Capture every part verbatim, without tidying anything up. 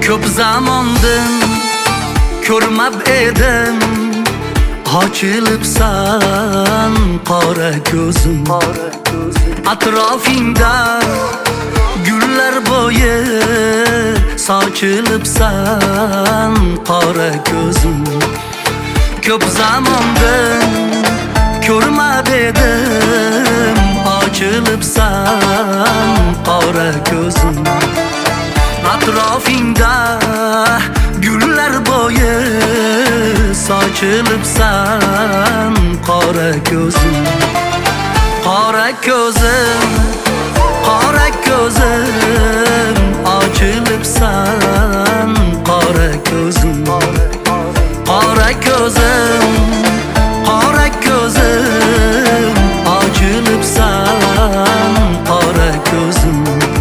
Ko'p zamondan ko'rmab edim, ochilibsan qora ko'zim. Atrofingda gullar bo'yi sochilibsan qora ko'zim. Ko'p zamondan ko'rmab edim, ochilibsan qora ko'zim. Atrofingda gullar bo'yi sochilibsan qora ko'zim. Qora ko'zim, qora ko'zim, ochilibsan qora ko'zim. Qora ko'zim, qora ko'zim, ochilibsan qora ko'zim.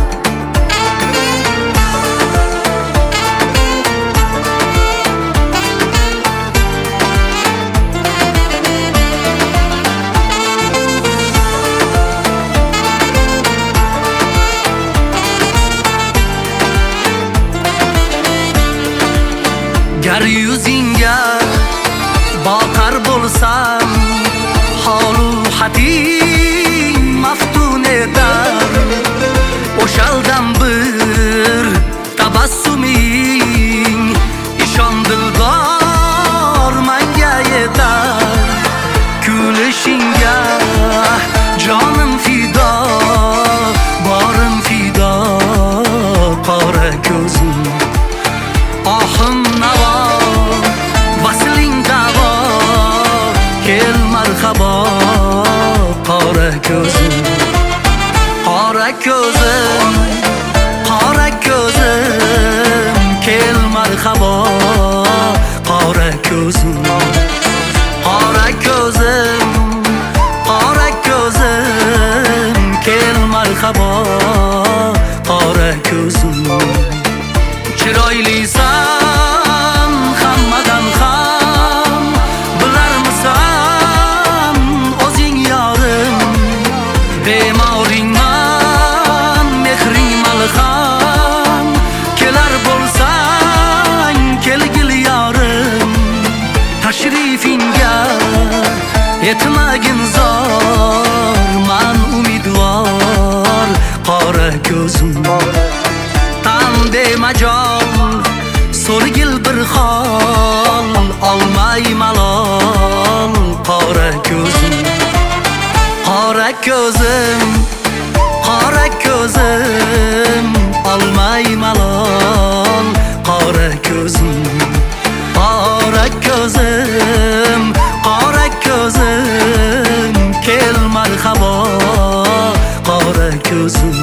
Gar yuzingga boqar bo'lsam, holu hating maftun etar. O'shaldan bir tabassuming ishon dildor menga yetar. Kulishingga jonim fido, borim fido qora ko'zim. Ohim navo, vasling davo, kel marhabo qora ko'zim. Qora ko'zim, qora ko'zim, kel marhabo qora ko'zim. Qora ko'zim, qora ko'zim, kel marhabo qora ko'zim. Chiroylisan hammadan ham, bilarmisan o'zing yorim. Bemoringman, mehring malham, kelar bo'lsang kelgil yorim. Tashrifingga yetmagin zor, man umidvor qora ko'zim. Bemajol so'rgil bir hol, olmay malol qora ko'zim. Qora ko'zim, qora ko'zim, olmay malol qora ko'zim. Qora ko'zim, qora ko'zim, kel marhabo qora ko'zim.